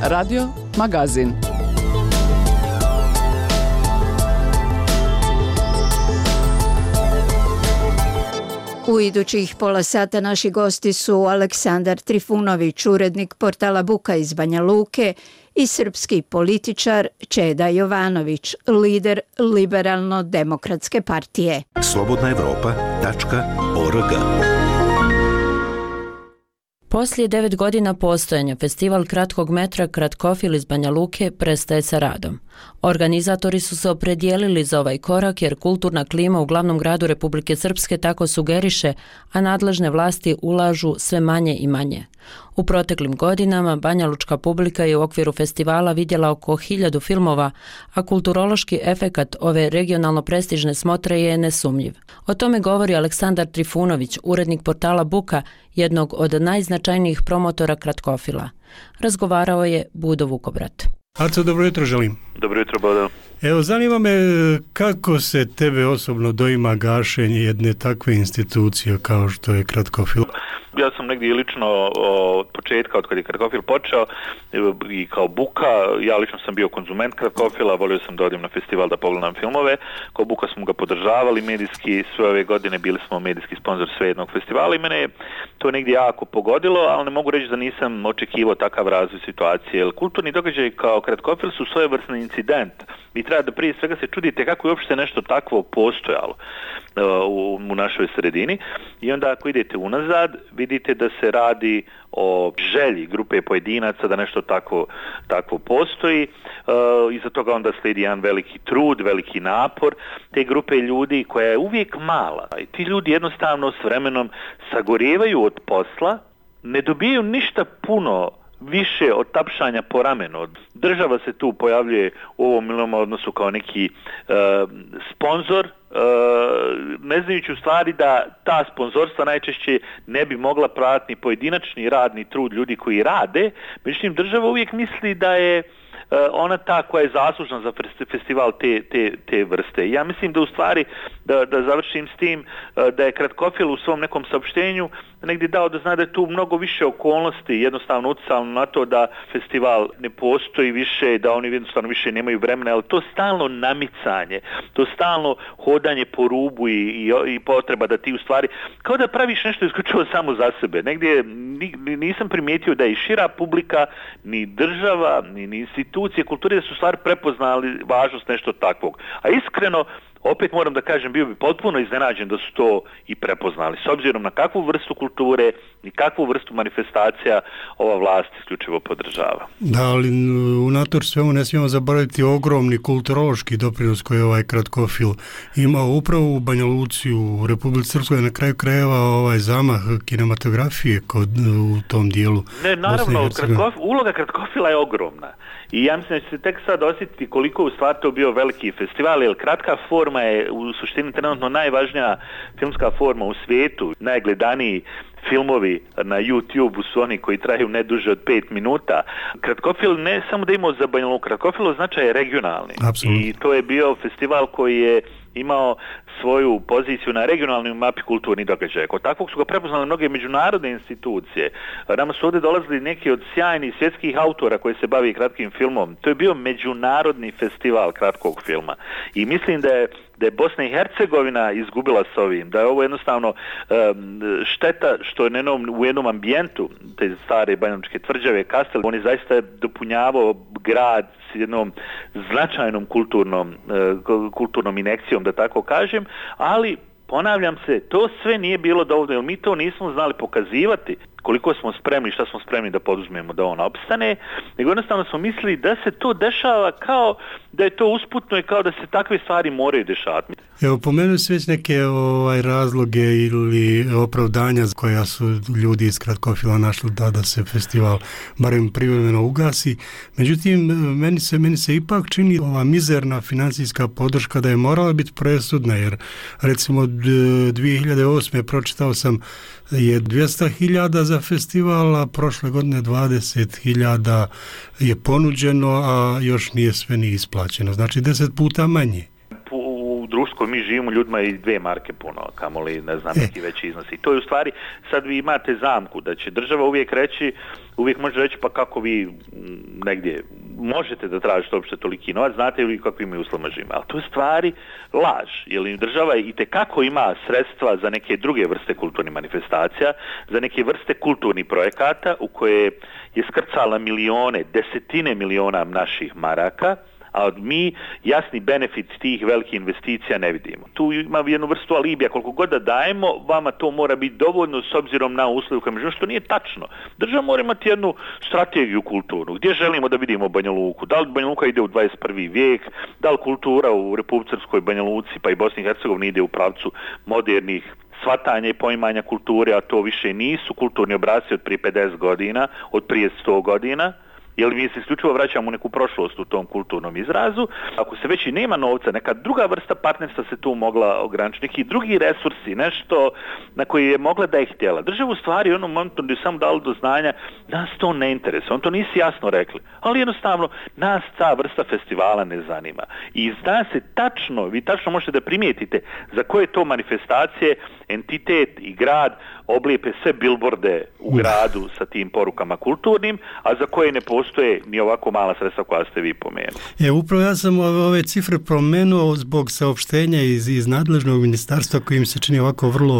Radio Magazin. U idućih pola sata naši gosti su Aleksandar Trifunović, urednik portala Buka iz Banja Luke, i srpski političar Čeda Jovanović, lider Liberalno-demokratske partije. Slobodnaevropa.org. Poslije 9 godina postojanja festival kratkog metra Kratkofil iz Banja Luke prestaje sa radom. Organizatori su se opredijelili za ovaj korak jer kulturna klima u glavnom gradu Republike Srpske tako sugeriše, a nadležne vlasti ulažu sve manje i manje. U proteklim godinama banjalučka publika je u okviru festivala vidjela oko 1000 filmova, a kulturološki efekat ove regionalno prestižne smotre je nesumnjiv. O tome govori Aleksandar Trifunović, urednik portala Buka, jednog od najznačajnijih promotora Kratkofila. Razgovarao je Budo Vukobrat. Aco, dobro jutro želim. Dobro jutro, Bodo. Evo, zanima me kako se tebe osobno doima gašenje jedne takve institucije kao što je Kratkofil? Ja sam negdje lično od početka, od kad je Kratkofil počeo i kao Buka, ja lično sam bio konzument Kratkofila, volio sam da odim na festival da pogledam filmove. Kao Buka smo ga podržavali medijski, sve ove godine bili smo medijski sponsor svejednog festivala i mene je to negdje jako pogodilo, ali ne mogu reći da nisam očekivao takav razvoj situacije. Jer kulturni događaj kao Kratkofil su svojevrsni incident. Vi treba da prije svega se čudite kako je uopšte nešto takvo postojalo u našoj sredini i onda ako idete unazad vidite da se radi o želji grupe pojedinaca da nešto takvo postoji. Iza toga onda slijedi jedan veliki trud, veliki napor te grupe ljudi koja je uvijek mala i ti ljudi jednostavno s vremenom sagorijevaju od posla, ne dobijaju ništa puno više od tapšanja po ramenu. Država se tu pojavljuje u ovom milom odnosu kao neki sponzor, ne znajući u stvari da ta sponzorstva najčešće ne bi mogla pratiti pojedinačni radni trud ljudi koji rade, međutim država uvijek misli da je ona ta koja je zaslužna za festival te vrste. Ja mislim da u stvari, da završim s tim, da je Kratkofil u svom nekom saopštenju negdje dao da zna da je tu mnogo više okolnosti jednostavno utjecalo na to da festival ne postoji više, da oni jednostavno više nemaju vremena, ali to stalno namicanje, to stalno hodanje po rubu i potreba da ti u stvari, kao da praviš nešto isključivo samo za sebe. Negdje nisam primijetio da je šira publika, ni država, ni institucije kulture da su stvari prepoznali važnost nešto takvog. A iskreno, opet moram da kažem, bio bi potpuno iznenađen da su to i prepoznali. S obzirom na kakvu vrstu kulture i kakvu vrstu manifestacija ova vlast isključivo podržava. Da, ali unatoč svemu ne smijemo zaboraviti ogromni kulturološki doprinos koji je ovaj Kratkofil imao upravo u Banja Luci, u Republici Srpskoj, na kraju krajeva ovaj zamah kinematografije u tom dijelu. Ne, naravno, uloga Kratkofila je ogromna. I ja mislim da će se tek sad osjetiti koliko u stvari to bio veliki festival, jer kratka forma je u suštini trenutno najvažnija filmska forma u svijetu. Najgledaniji filmovi na YouTube su oni koji traju ne duže od 5 minuta. Kratkofil ne samo da imao za Banja Luku, Kratkofil značaj je regionalni. Absolutno. I to je bio festival koji je imao svoju poziciju na regionalnoj mapi kulturnih događaja. Kod takvog su ga prepoznali mnoge međunarodne institucije. Nama su ovdje dolazili neki od sjajnih svjetskih autora koji se bavi kratkim filmom. To je bio međunarodni festival kratkog filma. I mislim da je Bosna i Hercegovina izgubila s ovim, da je ovo jednostavno šteta što je u jednom ambijentu te stare banjalučke tvrđave Kastel, on je zaista dopunjavao grad s jednom značajnom kulturnom injekcijom, da tako kažem, ali ponavljam se, to sve nije bilo dovoljno, jer mi to nismo znali pokazivati koliko smo spremni, šta smo spremni da poduzmemo da on opstane, nego jednostavno smo mislili da se to dešava kao da je to usputno i kao da se takve stvari moraju dešavati. Evo, pomenuo si već neke razloge ili opravdanja koja su ljudi iz Kratkofila našli da se festival barem privremeno ugasi. Međutim, meni se ipak čini ova mizerna financijska podrška da je morala biti presudna, jer recimo 2008. pročitao sam je 200.000 za festival, a prošle godine 20.000 je ponuđeno, a još nije sve ni isplaćeno. Znači 10 puta manje. U društvu mi živimo, ljudima i 2 marke puno, kamoli, ne znam, neki veći iznosi. I to je u stvari, sad vi imate zamku da će država uvijek može reći pa kako vi negdje možete da tražite uopšte toliki novac, znate li kakvim uslovima živimo. Ali to je stvari laž, jer država itekako ima sredstva za neke druge vrste kulturnih manifestacija, za neke vrste kulturnih projekata u koje je skrcala milijone, desetine miliona naših maraka, a mi jasni benefit tih velikih investicija ne vidimo. Tu ima jednu vrstu alibija, koliko god da dajemo, vama to mora biti dovoljno s obzirom na uslugu koje međutim, što nije tačno. Država mora imati jednu strategiju kulturnu, gdje želimo da vidimo Banja Luku, da li Banja Luka ide u 21. vijek, da li kultura u Republici Srpskoj, Banja Luci pa i Bosni i Hercegovini ide u pravcu modernih shvatanja i poimanja kulture, a to više nisu kulturni obrasci od prije 50 godina, od prije 100 godina, jer mi se isključivo vraćamo u neku prošlost u tom kulturnom izrazu. Ako se već i nema novca, neka druga vrsta partnerstva se tu mogla ograničiti, neki drugi resursi, nešto na koji je mogla da je htjela. Država u stvari u onom momentu gdje je samo dalo do znanja, nas to ne interesuje, on to nisi jasno rekli, ali jednostavno nas ta vrsta festivala ne zanima. I zna se tačno, vi tačno možete da primijetite za koje to manifestacije entitet i grad oblijepe sve bilborde u gradu sa tim porukama kulturnim, a za koje ne postoje ni ovako mala sredstva koja ste vi pomenuli. Upravo ja sam ove cifre promenuo zbog saopštenja iz nadležnog ministarstva kojim se čini ovako vrlo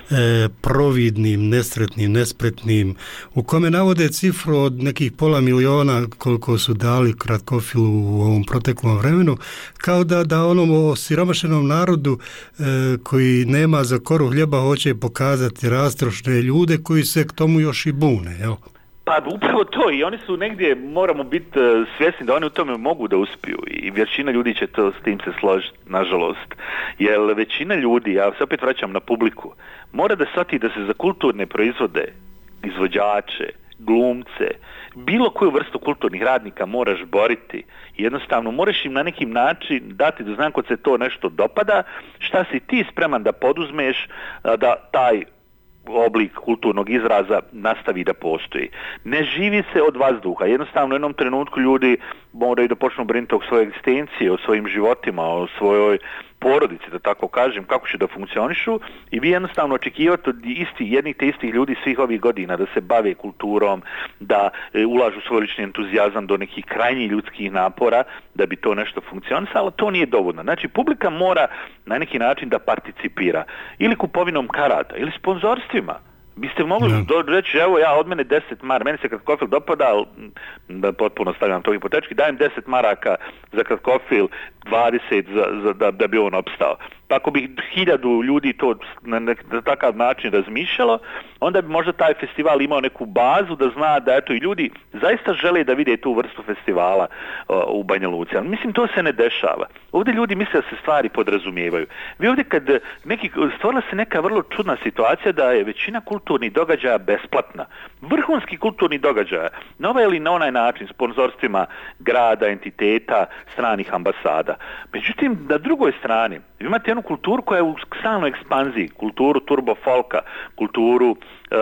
providnim, nesretnim, nespretnim, u kome navode cifru od nekih 500.000 koliko su dali Kratkofilu u ovom proteklom vremenu, kao da onom osiromašenom narodu koji nema za koru hljeba hoće pokazati rastrošne ljude koji se k tomu još i bune, jel? Pa upravo to, i oni su negdje, moramo biti svjesni da oni u tome mogu da uspiju i većina ljudi će to s tim se složiti, nažalost. Jer većina ljudi, ja se opet vraćam na publiku, mora da shvati da se za kulturne proizvode, izvođače, glumce, bilo koju vrstu kulturnih radnika moraš boriti. Jednostavno moraš im na neki način dati da znam kod se to nešto dopada, šta si ti spreman da poduzmeš da taj oblik kulturnog izraza nastavi da postoji. Ne živi se od vazduha. Jednostavno u jednom trenutku ljudi moraju da počnu brinuti o svojoj egzistenciji, o svojim životima, o svojoj porodici, da tako kažem, kako će da funkcionišu, i vi jednostavno očekivate od jednih te istih ljudi svih ovih godina da se bave kulturom, da ulažu svoj lični entuzijazam do nekih krajnjih ljudskih napora da bi to nešto funkcionisalo, to nije dovoljno. Znači, publika mora na neki način da participira ili kupovinom karata, ili sponzorstvima. Biste mogli reći, evo ja od mene 10 maraka, meni se Kratkofil dopada, da potpuno stavljam to hipotetički, dajem 10 maraka za Kratkofil, 20 da bi on opstao. Pa ako bi 1000 ljudi to na takav način razmišljalo, onda bi možda taj festival imao neku bazu da zna da eto i ljudi zaista žele da vide tu vrstu festivala u Banja Luci. Ali mislim, to se ne dešava. Ovdje ljudi misle da se stvari podrazumijevaju. Vi ovdje stvorila se neka vrlo čudna situacija da je većina kulturnih događaja besplatna. Vrhunski kulturni događaja, na ovaj ili na onaj način, sponzorstvima grada, entiteta, stranih ambasada. Međutim, na drugoj strani, vi imate jednu kulturu koja je u stalnoj ekspanziji, kulturu turbo folka, kulturu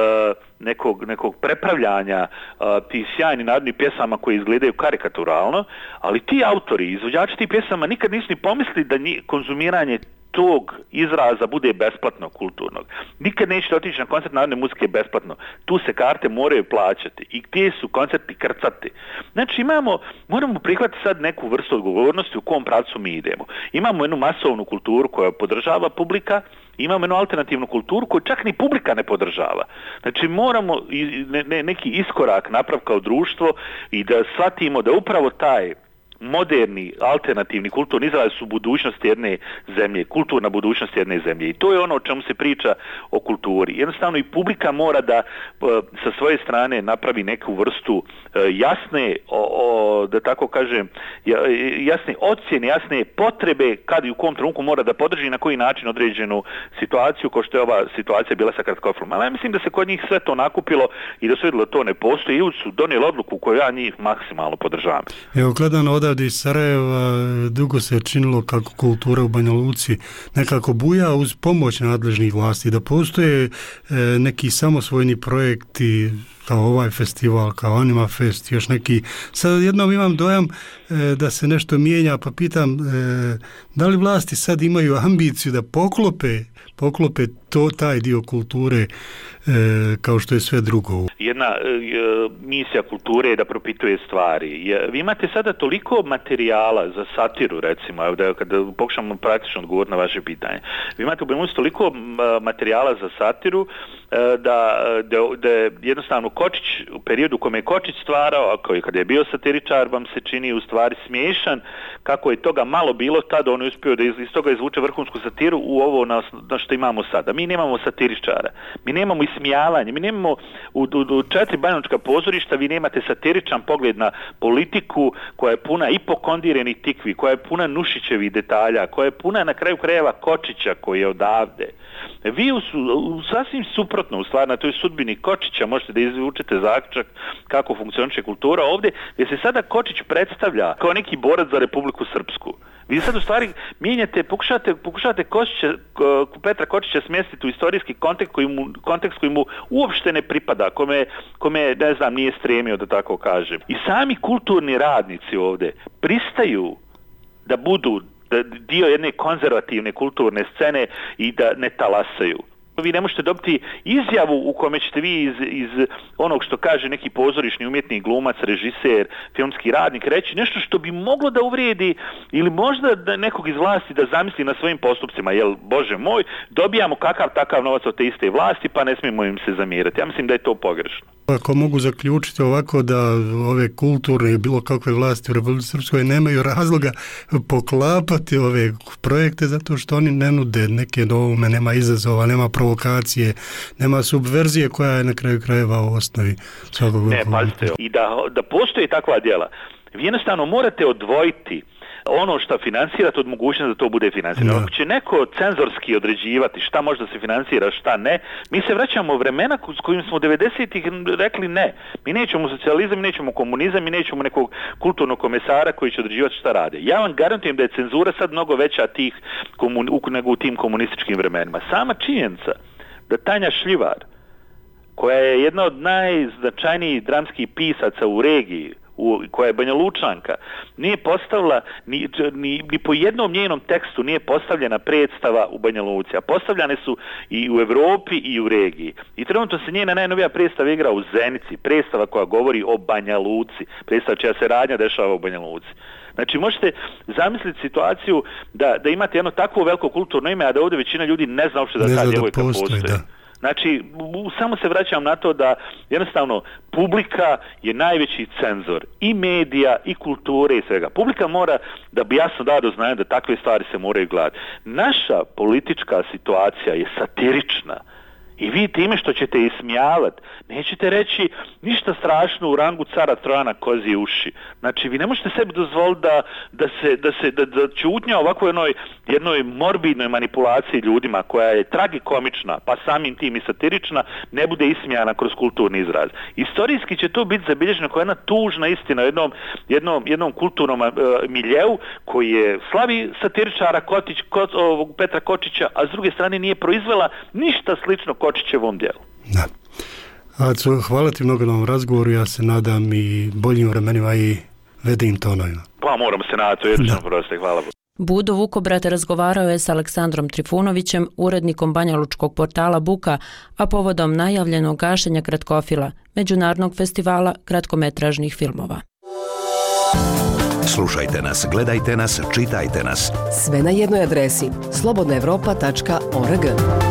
nekog prepravljanja tih sjajnih narodnih pjesama koje izgledaju karikaturalno, ali ti autori, izvođači tih pjesama nikad nisu ni pomislili da konzumiranje tog izraza bude besplatno kulturnog. Nikad nećete otići na koncert narodne muzike besplatno. Tu se karte moraju plaćati i gdje su koncerti krcati. Znači moramo prihvatiti sad neku vrstu odgovornosti u kom pravcu mi idemo. Imamo jednu masovnu kulturu koja podržava publika, imamo jednu alternativnu kulturu koju čak ni publika ne podržava. Znači moramo neki iskorak napraviti kao društvo i da shvatimo da upravo taj moderni, alternativni kulturni izraz su budućnost jedne zemlje, kulturna budućnost jedne zemlje. I to je ono o čemu se priča o kulturi. Jednostavno i publika mora da sa svoje strane napravi neku vrstu jasne, da tako kažem, jasne ocjene, jasne potrebe kad i u kom trenutku mora da podrži na koji način određenu situaciju, kao što je ova situacija bila sa Kratkofilom. Ali ja mislim da se kod njih sve to nakupilo i da su vidjeli da to ne postoji i su donijeli odluku koju ja njih maksimalno podržavam. Evo, gledano odavde iz Sarajeva, dugo se činilo kako kultura u Banja Luci nekako buja uz pomoć nadležnih vlasti, da postoje neki samosvojni projekti, kao ovaj festival, kao Anima Fest, još neki. Sad jednom imam dojam da se nešto mijenja, pa pitam da li vlasti sad imaju ambiciju da poklope taj dio kulture kao što je sve drugo. Jedna misija kulture je da propituje stvari. Vi imate sada toliko materijala za satiru, recimo, kada pokušamo praktično odgovoriti na vaše pitanje. Vi imate u Beneluksu toliko materijala za satiru da jednostavno Kočić, u periodu u kome je Kočić stvarao, a kada je bio satiričar, vam se čini u stvari smiješan, kako je toga malo bilo tada, on je uspio da iz toga izvuče vrhunsku satiru u ovo na što imamo sada. Mi nemamo satiričara, mi nemamo ismijavanje, mi nemamo u 4 banjalučka pozorišta, vi nemate satiričan pogled na politiku koja je puna hipokondirenih tikvi, koja je puna Nušićevih detalja, koja je puna na kraju krajeva Kočića koji je odavde. Vi sasvim suprotno u stvari na toj sudbini Kočića možete da izvučete zaključak kako funkcioniše kultura ovdje, gdje se sada Kočić predstavlja kao neki borac za Republiku Srpsku. Vi sad u stvari mijenjate, pokušate Petra Kočića smjestiti u istorijski kontekst koji mu uopšte ne pripada, kome ne znam, nije stremio, da tako kažem. I sami kulturni radnici ovdje pristaju da budu dio jedne konzervativne kulturne scene i da ne talasaju. Vi ne možete dobiti izjavu u kome ćete vi iz onog što kaže neki pozorišni umjetnik, glumac, režiser, filmski radnik reći nešto što bi moglo da uvrijedi ili možda da nekog iz vlasti da zamisli na svojim postupcima, jer Bože moj, dobijamo kakav takav novac od te iste vlasti pa ne smijemo im se zamirati. Ja mislim da je to pogrešno. Ako mogu zaključiti ovako da ove kulturne i bilo kakve vlasti u Republici Srpskoj nemaju razloga poklapati ove projekte zato što oni ne nude neke novome, nema izazova, nema provokacije, nema subverzije koja je na kraju krajeva u osnovi svakog. Ne, pazite, i da postoji takva djela, vi jednostavno morate odvojiti ono što financirate od mogućnosti da to bude financirano. Ako će neko cenzorski određivati šta može da se financira, šta ne, mi se vraćamo u vremena s kojim smo 90-ih rekli ne. Mi nećemo socijalizam, mi nećemo komunizam, mi nećemo nekog kulturnog komesara koji će određivati šta rade. Ja vam garantujem da je cenzura sad mnogo veća nego u tim komunističkim vremenima. Sama činjenica da Tanja Šljivar, koja je jedna od najznačajnijih dramskih pisaca u regiji, koja je Banjalučanka, nije postavila ni po jednom njenom tekstu nije postavljena predstava u Banja Luci, a postavljane su i u Europi i u regiji. I trenutno se njena najnovija predstava igra u Zenici, predstava koja govori o Banja Luci, predstava čija se radnja dešava u Banja Luci. Znači možete zamisliti situaciju da imate jedno takvo veliko kulturno ime, a da ovdje većina ljudi ne zna uopšte da ta djevojka postoji. Da. Znači, samo se vraćam na to da jednostavno publika je najveći cenzor i medija i kulture i svega. Publika mora da bi jasno dao do znanja da takve stvari se moraju gledati. Naša politička situacija je satirična. I vi time što ćete ismijavati, nećete reći ništa strašno u rangu cara Trojana kozije uši. Znači, vi ne možete sebi dozvoliti da čutnja ovako jednoj morbidnoj manipulaciji ljudima koja je tragikomična, pa samim tim i satirična, ne bude ismijana kroz kulturni izraz. Istorijski će to biti zabilježeno kao jedna tužna istina jednom kulturnom miljeu koji je slavi satiričara Petra Kočića, a s druge strane nije proizvela ništa slično Kočićevom djelu. Da. Aco, hvala ti mnogo na ovom razgovoru, ja se nadam i boljim vremenima i vedim tonovima. Pa moramo se nadati, jedno proste, hvala. Budo Vukobrat razgovarao je s Aleksandrom Trifunovićem, urednikom banjalučkog portala Buka, a povodom najavljenog gašenja Kratkofila, međunarodnog festivala kratkometražnih filmova. Slušajte nas, gledajte nas, čitajte nas. Sve na jednoj adresi slobodnaevropa.org.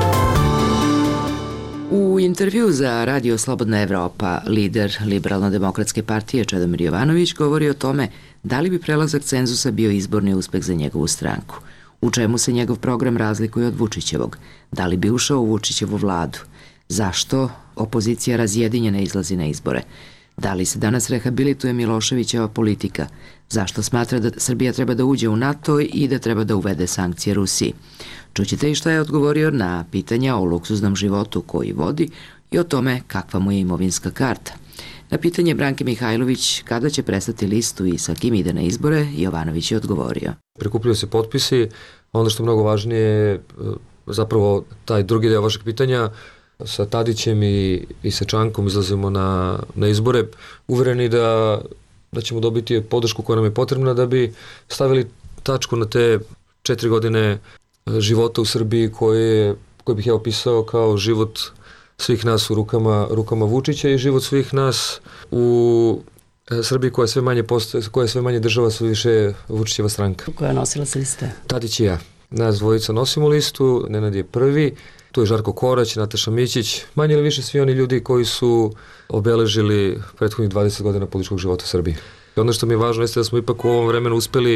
U intervju za Radio Slobodna Evropa, lider Liberalno-demokratske partije Čedomir Jovanović govori o tome da li bi prelazak cenzusa bio izborni uspeh za njegovu stranku, u čemu se njegov program razlikuje od Vučićevog, da li bi ušao u Vučićevu vladu, zašto opozicija razjedinjena izlazi na izbore, da li se danas rehabilituje Miloševićeva politika, zašto smatra da Srbija treba da uđe u NATO i da treba da uvede sankcije Rusiji. Čućete i šta je odgovorio na pitanja o luksuznom životu koji vodi i o tome kakva mu je imovinska karta. Na pitanje Branke Mihajlović kada će prestati listu i sa kim ide na izbore, Jovanović je odgovorio. Prikupljaju se potpisi, onda što je mnogo važnije, zapravo taj drugi deo vašeg pitanja, sa Tadićem i sa Čankom izlazimo na izbore, uvereni da ćemo dobiti podršku koja nam je potrebna da bi stavili tačku na te 4 godine života u Srbiji koje bih ja opisao kao život svih nas u rukama Vučića i život svih nas u Srbiji koja je sve manje država, sve više Vučićeva stranka. Koja nosila se liste? Tadić i ja. Nas dvojica nosimo listu, Nenad je prvi, tu je Žarko Korać, Nataša Mićić, manje ili više svi oni ljudi koji su obeležili prethodnih 20 godina političkog života Srbije. I ono što mi je važno jeste da smo ipak u ovom vremenu uspeli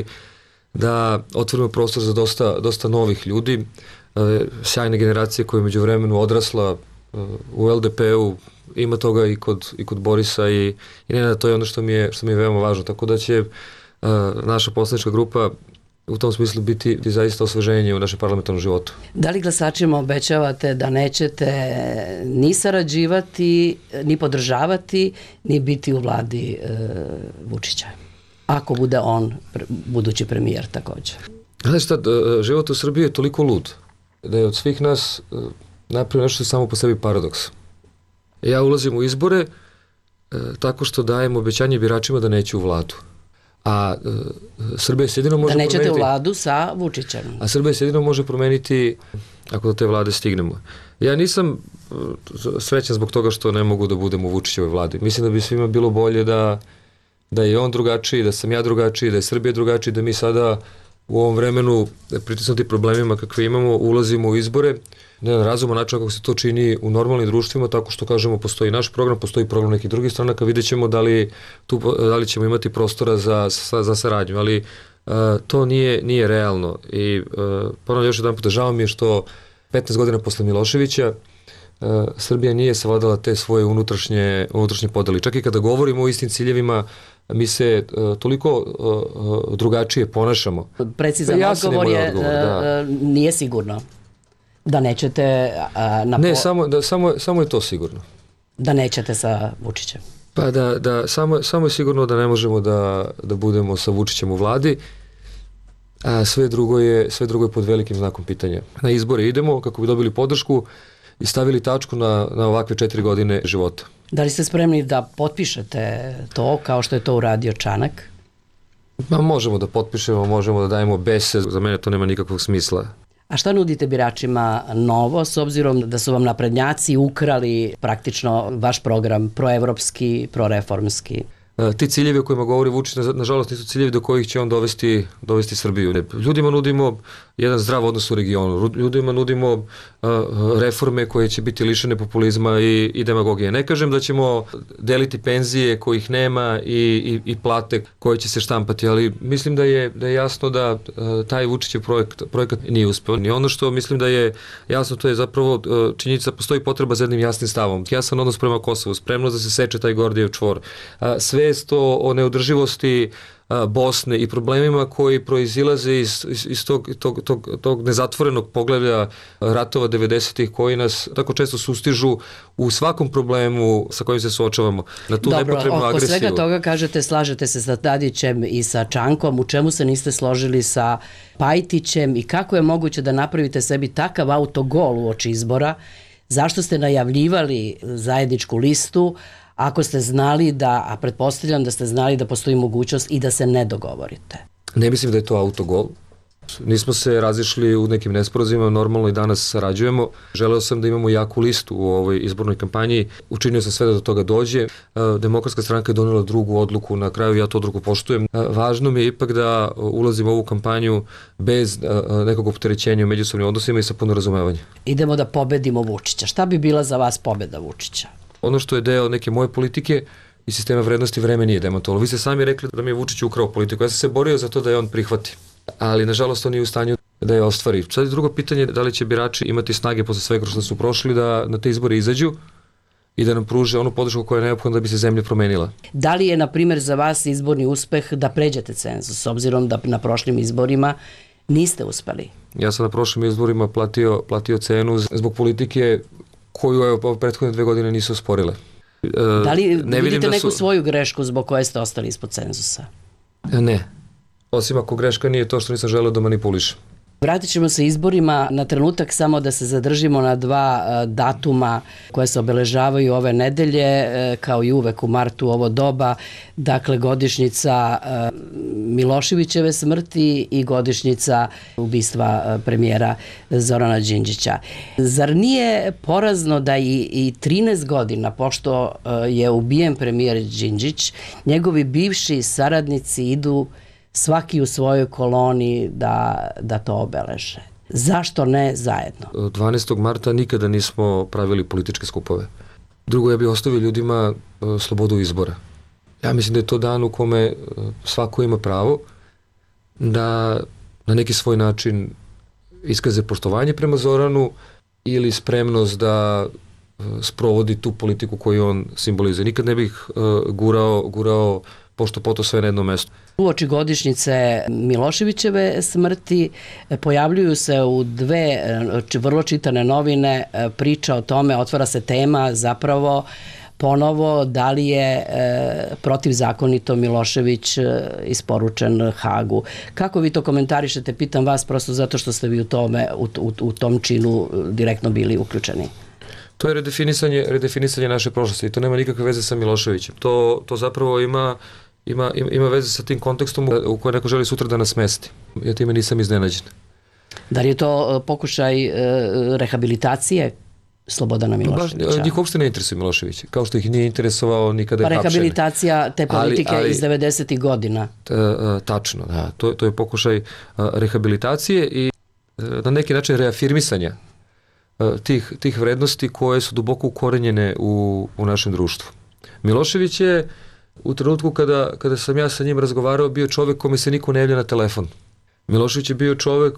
da otvorimo prostor za dosta novih ljudi, sjajne generacije koja je među vremenu odrasla u LDP-u, ima toga i kod Borisa i Nenada, to je ono što mi je veoma važno, tako da će naša poslanička grupa u tom smislu biti zaista osveženje u našem parlamentarnom životu. Da li glasačima obećavate da nećete ni sarađivati, ni podržavati, ni biti u vladi Vučića? Ako bude on budući premijer takođe. Znaš šta, život u Srbiji je toliko lud da je od svih nas napravio nešto samo po sebi paradoks. Ja ulazim u izbore tako što dajem obećanje biračima da neću u vladu. A Srbija se jedino može promeniti... Da nećete u vladu sa Vučićem. A Srbija se jedino može promeniti ako do te vlade stignemo. Ja nisam srećan zbog toga što ne mogu da budem u Vučićevoj vladi. Mislim da bi svima bilo bolje da je on drugačiji, da sam ja drugačiji, da je Srbija drugačiji, da mi sada u ovom vremenu pritisnuti problemima kakve imamo, ulazimo u izbore na jedan razuman način kako se to čini u normalnim društvima, tako što kažemo postoji naš program, postoji program nekih drugih stranaka, vidjet ćemo da li ćemo imati prostora za saradnju, ali to nije realno. I ponovno još jedan puta, žao mi je što 15 godina posle Miloševića Srbija nije savladala te svoje unutrašnje podeli. Čak i kada govorimo o istim ciljevima, mi se toliko drugačije ponašamo. Precizan odgovor je nije sigurno. Da nećete... Ne, samo je to sigurno. Da nećete sa Vučićem. Pa samo je sigurno da ne možemo da budemo sa Vučićem u vladi, a sve drugo je pod velikim znakom pitanja. Na izbore idemo kako bi dobili podršku i stavili tačku na ovakve 4 godine života. Da li ste spremni da potpišete to kao što je to uradio Čanak? Možemo da potpišemo, možemo da dajemo bese, za mene to nema nikakvog smisla. A šta nudite biračima novo, s obzirom da su vam naprednjaci ukrali praktično vaš program proevropski, proreformski? Ti ciljevi o kojima govori Vučić, nažalost, nisu ciljevi do kojih će on dovesti Srbiju. Ljudima nudimo jedan zdrav odnos u regionu. Ljudima nudimo reforme koje će biti lišene populizma i demagogije. Ne kažem da ćemo deliti penzije kojih nema i plate koje će se štampati, ali mislim da je jasno da taj Vučićev projekat nije uspeo. I ono što mislim da je jasno, to je zapravo činjenica, postoji potreba za jednim jasnim stavom. Jasan odnos prema Kosovu, spremnost da se seče taj Gordijev čvor. Svest o neodrživosti Bosne i problemima koji proizilaze iz tog nezatvorenog poglavlja ratova 90-ih koji nas tako često sustižu u svakom problemu sa kojim se suočavamo. Na tu nepotrebnu agresiju. Oko svega toga kažete, slažete se sa Tadićem i sa Čankom, u čemu se niste složili sa Pajtićem i kako je moguće da napravite sebi takav autogol uoči izbora? Zašto ste najavljivali zajedničku listu ako ste znali a pretpostavljam da ste znali da postoji mogućnost i da se ne dogovorite? Ne mislim da je to autogol. Nismo se razišli u nekim nesporazima, normalno i danas sarađujemo. Želeo sam da imamo jaku listu u ovoj izbornoj kampanji. Učinio sam sve da do toga dođe. Demokratska stranka je donela drugu odluku, na kraju ja tu odluku poštujem. Važno mi je ipak da ulazim u ovu kampanju bez nekog opterećenja u međusobnim odnosima i sa puno razumevanja. Idemo da pobedimo Vučića. Šta bi bila za vas pobeda Vučića? Ono što je deo neke moje politike i sistema vrednosti vreme nije demantovalo. Vi ste sami rekli da mi je Vučić ukrao politiku. Ja sam se borio za to da je on prihvati. Ali, nažalost, on nije u stanju da je ostvari. Sad je drugo pitanje da li će birači imati snage posle svega što su prošli da na te izbore izađu i da nam pruže onu podršku koja je neophodna da bi se zemlja promenila. Da li je, na primjer, za vas izborni uspeh da pređete cenzus, s obzirom da na prošlim izborima niste uspeli? Ja sam na prošlim izborima platio cenu zbog politike koju je prethodne 2 godine nisu osporile. Da li vidite neku svoju grešku zbog koje ste ostali ispod cenzusa? Ne. Osim ako greška nije to što nisam želeo da manipulišem. Vratit ćemo se izborima na trenutak, samo da se zadržimo na dva datuma koje se obeležavaju ove nedelje, kao i uvek u martu ovo doba, dakle godišnjica Miloševićeve smrti i godišnjica ubistva premijera Zorana Đinđića. Zar nije porazno da i 13 godina, pošto je ubijen premijer Đinđić, njegovi bivši saradnici idu svaki u svojoj koloni da to obeleže? Zašto ne zajedno? 12. marta nikada nismo pravili političke skupove. Drugo, ja bih ostavio ljudima slobodu izbora. Ja mislim da je to dan u kome svako ima pravo da na neki svoj način iskaže poštovanje prema Zoranu ili spremnost da sprovodi tu politiku koju on simbolizuje. Nikad ne bih gurao pošto poto sve na jedno mesto. Uoči godišnjice Miloševićeve smrti pojavljuju se u dve vrlo čitane novine priča o tome, otvara se tema zapravo ponovo da li je protivzakonito Milošević isporučen Hagu. Kako vi to komentarišete? Pitam vas prosto zato što ste vi u tom činu direktno bili uključeni. To je redefinisanje naše prošlosti i to nema nikakve veze sa Miloševićem. To zapravo ima veze sa tim kontekstom u kojoj neko želi sutra da nas smesti. Ja time nisam iznenađen. Da li je to pokušaj rehabilitacije Slobodana Miloševića? Njih uopšte ne interesuje Milošević, kao što ih nije interesovao nikada je hapšen. Rehabilitacija te politike iz 90. godina. Tačno, da. To je pokušaj rehabilitacije i na neki način reafirmisanja tih vrednosti koje su duboko ukorenjene u našem društvu. Milošević je u trenutku kada sam ja sa njim razgovarao bio čovjek kome se niko ne javlja na telefon. Milošević je bio čovjek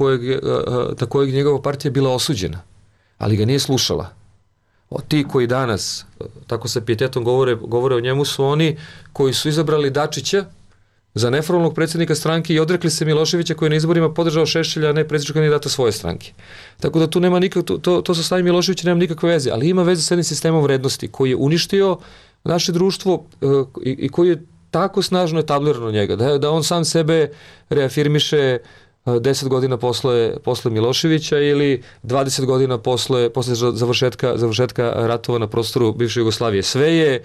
na kojeg njegova partija bila osuđena, ali ga nije slušala. Ti koji danas tako sa pijetetom govore o njemu su oni koji su izabrali Dačića za neformalnog predsjednika stranke i odrekli se Miloševića koji je na izborima podržao Šešelja, a ne predsjedničkog kandidata svoje stranke. Tako da tu nema to sa stanjem Miloševića nema nikakve veze, ali ima veze sa jednim sistemom vrednosti koji je uništio naše društvo i koji je tako snažno etablirano njega, da on sam sebe reafirmiše 10 godina posle Miloševića ili 20 godina posle završetka ratova na prostoru bivše Jugoslavije. Sve je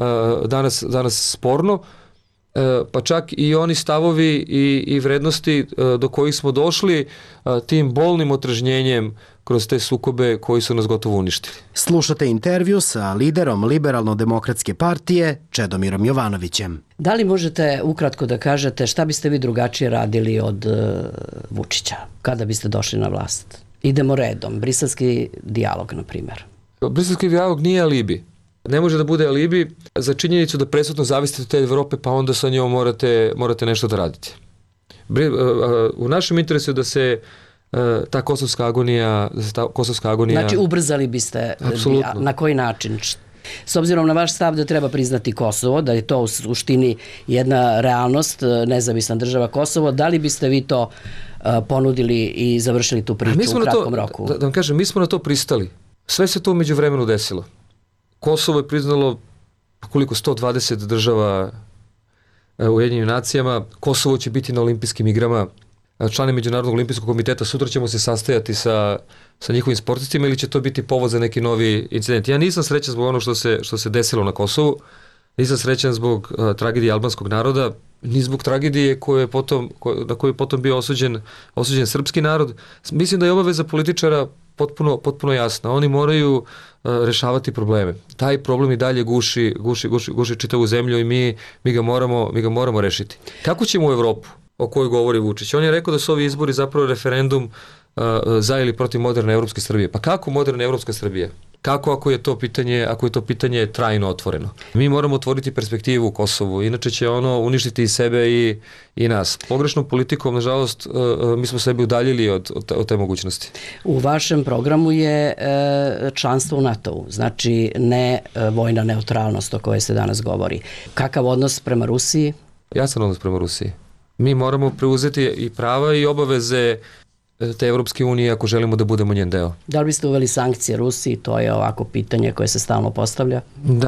danas sporno, pa čak i oni stavovi i vrednosti do kojih smo došli tim bolnim otrežnjenjem kroz te sukobe koji su nas gotovo uništili. Slušate intervju sa liderom Liberalno-demokratske partije Čedomirom Jovanovićem. Da li možete ukratko da kažete šta biste vi drugačije radili od Vučića kada biste došli na vlast? Idemo redom. Briselski dijalog, na primjer. Briselski dijalog nije alibi. Ne može da bude alibi za činjenicu da presudno zavisite od te Evrope, pa onda sa njom morate nešto da radite. U našem interesu je da se ta kosovska agonija... Znači, ubrzali biste... Apsolutno. Na koji način? S obzirom na vaš stav da treba priznati Kosovo, da je to u suštini jedna realnost, nezavisna država Kosovo, da li biste vi to ponudili i završili tu priču u kratkom roku? Da vam kažem, mi smo na to pristali. Sve se to umeđu vremenu desilo. Kosovo je priznalo koliko 120 država u Ujedinjenim nacijama. Kosovo će biti na olimpijskim igrama. Člani Međunarodnog olimpijskog komiteta, sutra ćemo se sastajati sa njihovim sportistima ili će to biti povod za neki novi incident. Ja nisam srećan zbog ono što se desilo na Kosovu, nisam srećan zbog tragedije albanskog naroda, ni zbog tragedije na koju je potom bio osuđen srpski narod. Mislim da je obaveza političara potpuno jasna. Oni moraju rešavati probleme. Taj problem i dalje guši čitavu zemlju i mi ga moramo rešiti. Kako ćemo u Evropu o kojoj govori Vučić? On je rekao da su ovi izbori zapravo referendum za ili protiv moderne evropske Srbije. Pa kako moderna evropska Srbija? Kako ako je to pitanje trajno otvoreno? Mi moramo otvoriti perspektivu u Kosovu, inače će ono uništiti i sebe i nas. Pogrešnom politikom, nažalost, mi smo sebi udaljili od te mogućnosti. U vašem programu je članstvo u NATO-u, znači ne vojna neutralnost o kojoj se danas govori. Kakav odnos prema Rusiji? Jasan odnos prema Rusiji. Mi moramo preuzeti i prava i obaveze te Evropske unije ako želimo da budemo njen deo. Da li biste uveli sankcije Rusiji? To je ovako pitanje koje se stalno postavlja. Da.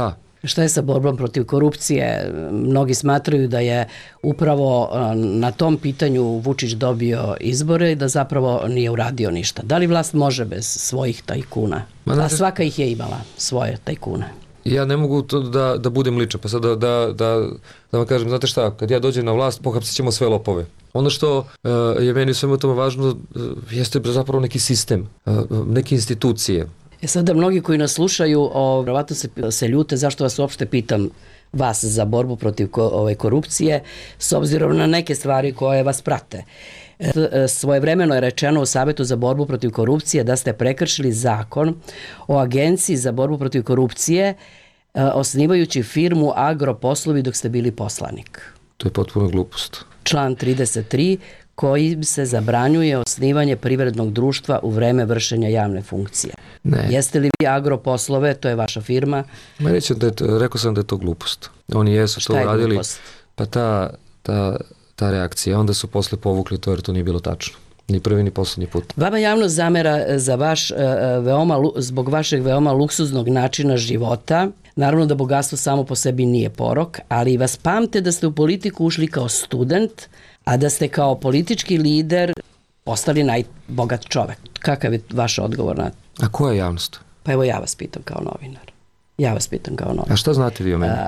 Šta je sa borbom protiv korupcije? Mnogi smatraju da je upravo na tom pitanju Vučić dobio izbore i da zapravo nije uradio ništa. Da li vlast može bez svojih tajkuna? A svaka ih je imala, svoje tajkune. Ja ne mogu to da budem ličan, pa sad da vam kažem, znate šta, kad ja dođem na vlast, pohapsit ćemo sve lopove. Ono što je meni svema tome važno jeste zapravo neki sistem, neke institucije. Sada mnogi koji nas slušaju, vjerovatno se ljute zašto vas uopšte pitam vas za borbu protiv korupcije, s obzirom na neke stvari koje vas prate. Svojevremeno je rečeno u Savetu za borbu protiv korupcije da ste prekršili zakon o Agenciji za borbu protiv korupcije osnivajući firmu Agroposlovi dok ste bili poslanik. To je potpuno glupost. Član 33 kojim se zabranjuje osnivanje privrednog društva u vreme vršenja javne funkcije. Ne. Jeste li vi Agroposlove, to je vaša firma? Rekao sam da je to glupost. Oni jesu to uradili. Pa ta reakcija. Onda su posle povukli to jer to nije bilo tačno. Ni prvi ni poslednji put. Vama javnost zamera zbog vašeg veoma luksuznog načina života. Naravno da bogatstvo samo po sebi nije porok, ali vas pamte da ste u politiku ušli kao student, a da ste kao politički lider postali najbogat čovek. Kakav je vaš odgovor na to? A koja je javnost? Pa evo ja vas pitam kao novinar. A šta znate vi o meni?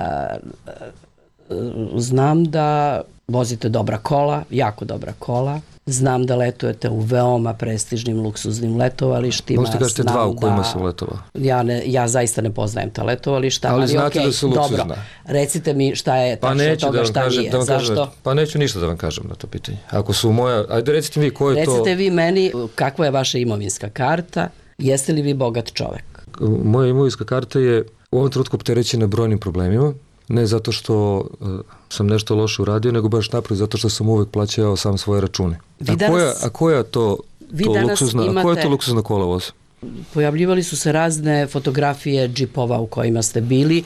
Znam da vozite dobra kola, jako dobra kola. Znam da letujete u veoma prestižnim luksuznim letovalištima. Možete kažete dva u kojima sam letovao. Ja zaista ne poznajem ta letovališta. Ali znate da su luksuzna. Dobro, recite mi šta je tačno toga, šta nije. Zašto? Pa neću ništa da vam kažem na to pitanje. Ako su moja, ajde recite mi ko je to... Recite vi meni kakva je vaša imovinska karta, jeste li vi bogat čovek? Moja imovinska karta je u ovom trenutku opterećena brojnim problemima. Ne zato što sam nešto loše uradio, nego baš naprotiv zato što sam uvek plaćao sam svoje račune. A koja je to luksuzna kola voz? Pojavljivali su se razne fotografije džipova u kojima ste bili.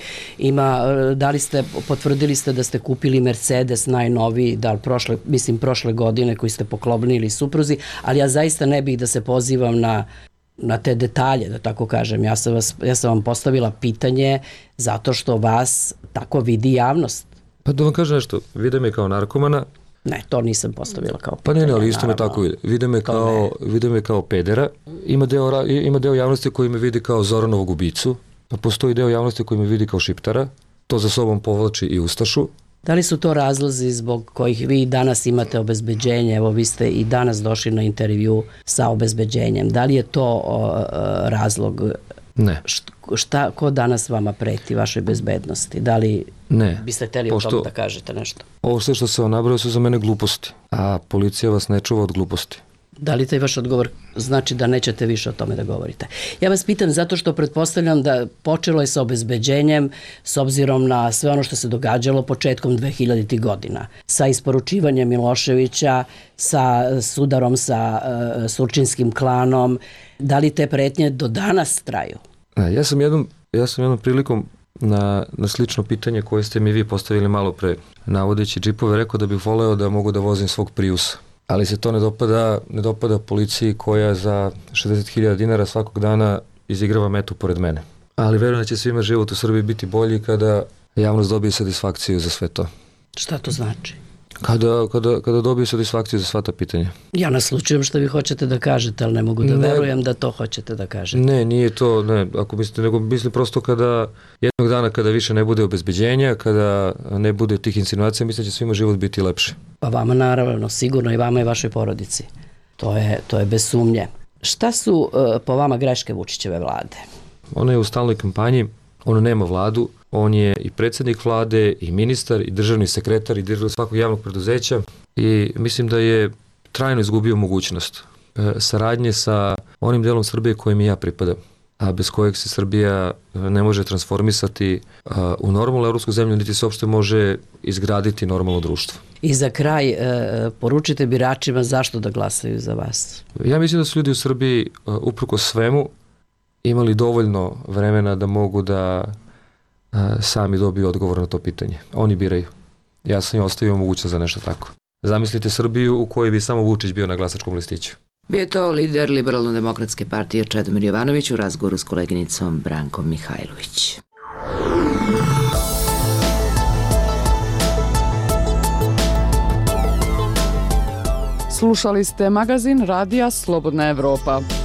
Potvrdili ste da ste kupili Mercedes najnoviji, prošle godine koji ste poklonili supruzi, ali ja zaista ne bih da se pozivam na te detalje, da tako kažem. Ja sam vam postavila pitanje zato što vas tako vidi javnost. Pa da vam kažem nešto, vide me kao narkomana. Ne, to nisam postavila kao pitanje. Pa ne, ali isto me tako vide. Vide me kao pedera. Ima deo javnosti koji me vidi kao Zoranovog ubicu, pa postoji deo javnosti koji me vidi kao šiptara. To za sobom povlači i ustašu. Da li su to razlozi zbog kojih vi danas imate obezbeđenje? Evo, vi ste i danas došli na intervju sa obezbeđenjem. Da li je to razlog? Ne. Ko danas vama preti vašoj bezbednosti? Da li biste hteli o tom da kažete nešto? Ovo sve što se vam nabrao su za mene gluposti, a policija vas ne čuva od gluposti. Da li taj vaš odgovor znači da nećete više o tome da govorite? Ja vas pitam zato što pretpostavljam da počelo je sa obezbeđenjem s obzirom na sve ono što se događalo početkom 2000. godina. Sa isporučivanjem Miloševića, sa sudarom sa surčinskim klanom. Da li te pretnje do danas traju? Ja sam jednom prilikom na slično pitanje koje ste mi vi postavili malo pre, navodeći džipove, rekao da bih voleo da mogu da vozim svog Priusa. Ali se to ne dopada policiji koja za 60.000 dinara svakog dana izigrava metu pored mene. Ali verujem da će svima život u Srbiji biti bolji kada javnost dobije satisfakciju za sve to. Šta to znači? Kada dobije satisfakciju za sva ta pitanja. Ja naslučujem što vi hoćete da kažete, ali ne mogu da verujem da to hoćete da kažete. Ne, nije to, ako mislite, nego mislim prosto kada jednog dana kada više ne bude obezbeđenja, kada ne bude tih insinuacija, mislim da će svima život biti lepši. Pa vama naravno, sigurno i vama i vašoj porodici. To je bez sumnje. Šta su po vama greške Vučićeve vlade? Ona je u stalnoj kampanji, ona nema vladu, on je i predsjednik vlade, i ministar, i državni sekretar, i direktor svakog javnog preduzeća i mislim da je trajno izgubio mogućnost saradnje sa onim delom Srbije kojim i ja pripadam, a bez kojeg se Srbija ne može transformisati u normalnu evropsku zemlju, niti se uopšte može izgraditi normalno društvo. I za kraj, poručite biračima zašto da glasaju za vas? Ja mislim da su ljudi u Srbiji, uprkos svemu, imali dovoljno vremena da mogu da sami dobiju odgovor na to pitanje. Oni biraju. Ja sam im ostavio mogućnost za nešto tako. Zamislite Srbiju u kojoj bi samo Vučić bio na glasačkom listiću. Bio je to lider Liberalno-demokratske partije Čedomir Jovanović u razgovoru s koleginicom Brankom Mihajlović. Slušali ste magazin Radija Slobodna Evropa.